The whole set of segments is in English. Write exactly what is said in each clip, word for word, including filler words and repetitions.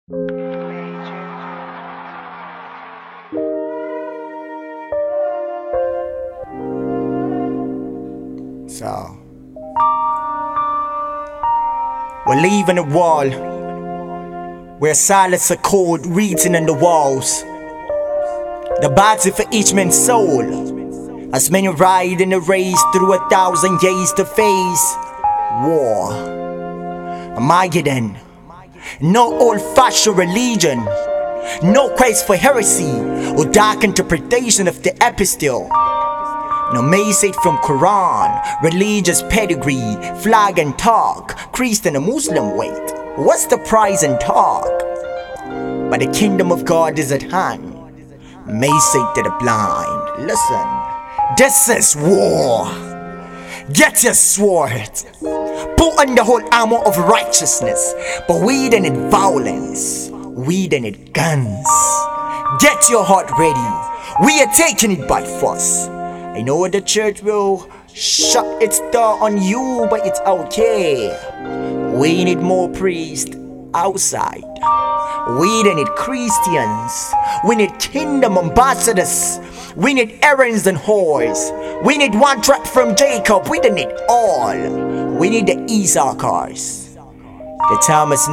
So, we're leaving a wall where silence a code written on the walls. The battle for each man's soul, as many ride in a race through a thousand years to face war. Armageddon. No old-fashioned religion, no quest for heresy or dark interpretation of the epistle. No message from Quran, religious pedigree, flag and talk, Christian and Muslim wait. What's the price and talk? But the kingdom of God is at hand. Message to the blind. Listen, this is war. Get your sword. Put on the whole armor of righteousness, but we don't need violence. We don't need guns. Get your heart ready. We are taking it by force. I know the church will shut its door on you, but it's okay. We need more priests outside. We don't need Christians. We need kingdom ambassadors. We need errands and whores. We need one tribe from Jacob. We don't need all. We need the Issachars. The time is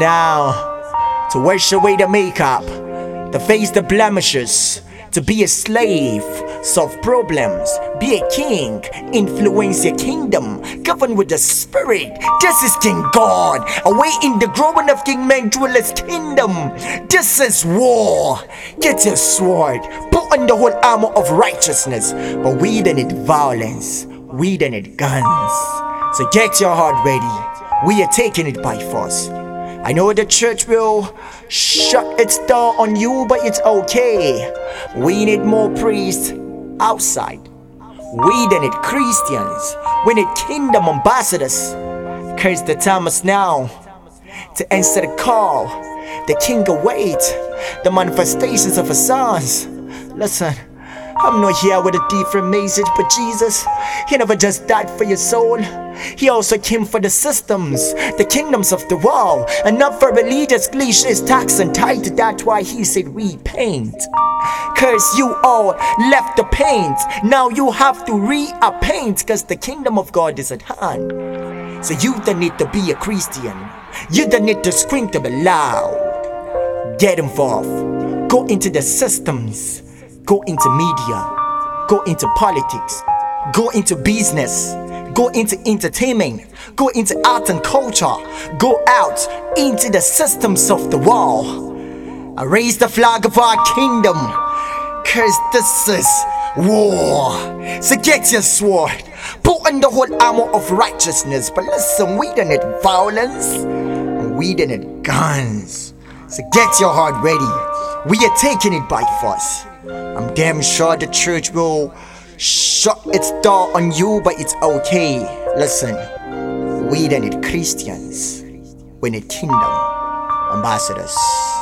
now to wash away the makeup, to face the blemishes, to be a slave, solve problems, be a king, influence your kingdom, govern with the spirit. This is King God, awaiting the growing of King Menjuela's kingdom. This is war. Get your sword, put on the whole armor of righteousness, but we don't need violence, we don't need guns. So get your heart ready, we are taking it by force. I know the church will shut its door on you, but it's okay. We need more priests outside. We don't need Christians. We need kingdom ambassadors. Cause the time is now to answer the call. The king awaits the manifestations of his sons. Listen, I'm not here with a different message, but Jesus, he never just died for your soul. He also came for the systems, the kingdoms of the world, and not for religious cliches, tax and tithe. That's why he said repent. Cause you all left the paint. Now you have to repaint, cause the kingdom of God is at hand. So you don't need to be a Christian. You don't need to scream to be loud. Get involved. Go into the systems. Go into media, go into politics, go into business, go into entertainment, go into art and culture, go out into the systems of the world. I raise the flag of our kingdom, cause this is war. So get your sword, put on the whole armor of righteousness, but listen, we don't need violence, we don't need guns. So get your heart ready, we are taking it by force. I'm damn sure the church will shut its door on you, but it's okay. Listen, we don't need Christians. We need kingdom ambassadors.